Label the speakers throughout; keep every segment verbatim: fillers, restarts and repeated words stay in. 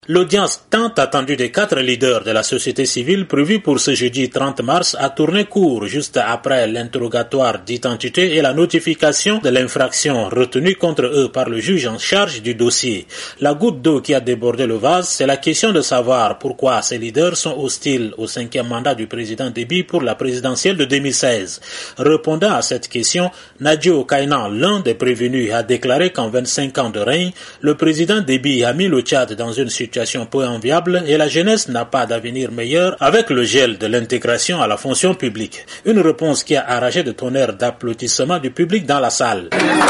Speaker 1: L'audience tant attendue des quatre leaders de la société civile prévue pour ce jeudi trente mars a tourné court juste après l'interrogatoire d'identité et la notification de l'infraction retenue contre eux par le juge en charge du dossier. La goutte d'eau qui a débordé le vase, c'est la question de savoir pourquoi ces leaders sont hostiles au cinquième mandat du président Déby pour la présidentielle de deux mille seize. Répondant à cette question, Nadio Kainan, l'un des prévenus, a déclaré qu'en vingt-cinq ans de règne, le président Déby a mis le Tchad dans une situation situation peu enviable et la jeunesse n'a pas d'avenir meilleur avec le gel de l'intégration à la fonction publique. Une réponse qui a arraché de tonnerres d'applaudissements du public dans la salle.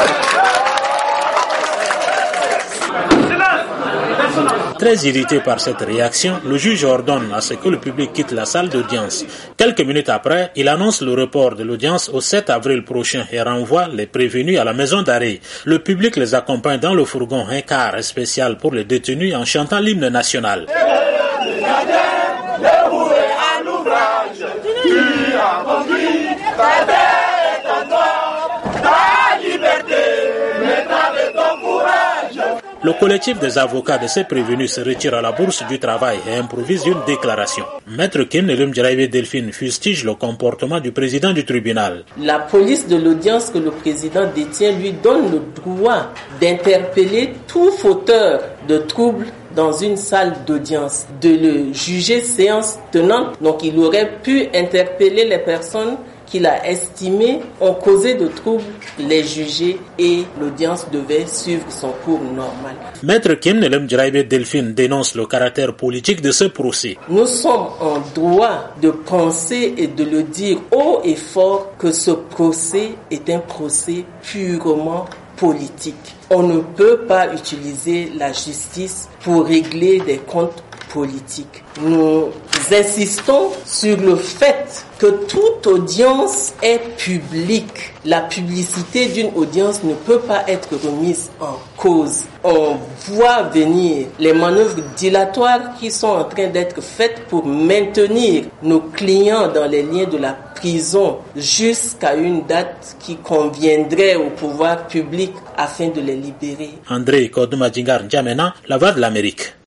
Speaker 1: Très irrité par cette réaction, le juge ordonne à ce que le public quitte la salle d'audience. Quelques minutes après, il annonce le report de l'audience au sept avril prochain et renvoie les prévenus à la maison d'arrêt. Le public les accompagne dans le fourgon, un car spécial pour les détenus en chantant l'hymne national. Le collectif des avocats de ces prévenus se retire à la bourse du travail et improvise une déclaration. Maître Kin Elum Djaraïbe Delphine fustige le comportement du président du tribunal.
Speaker 2: La police de l'audience que le président détient lui donne le droit d'interpeller tout fauteur de troubles dans une salle d'audience, de le juger séance tenante. Donc il aurait pu interpeller les personnes qu'il a estimé ont causé de troubles, les juger et l'audience devait suivre son cours normal.
Speaker 1: Maître Kin Elum Djaraïbe Delphine dénonce le caractère politique de ce procès.
Speaker 2: Nous sommes en droit de penser et de le dire haut et fort que ce procès est un procès purement politique. On ne peut pas utiliser la justice pour régler des comptes politiques. Nous insistons sur le fait que toute audience est publique. La publicité d'une audience ne peut pas être remise en cause. On voit venir les manœuvres dilatoires qui sont en train d'être faites pour maintenir nos clients dans les liens de la prison jusqu'à une date qui conviendrait au pouvoir public afin de les libérer.
Speaker 1: André Kodouma Djingar N'Djamena, La Voix de l'Amérique.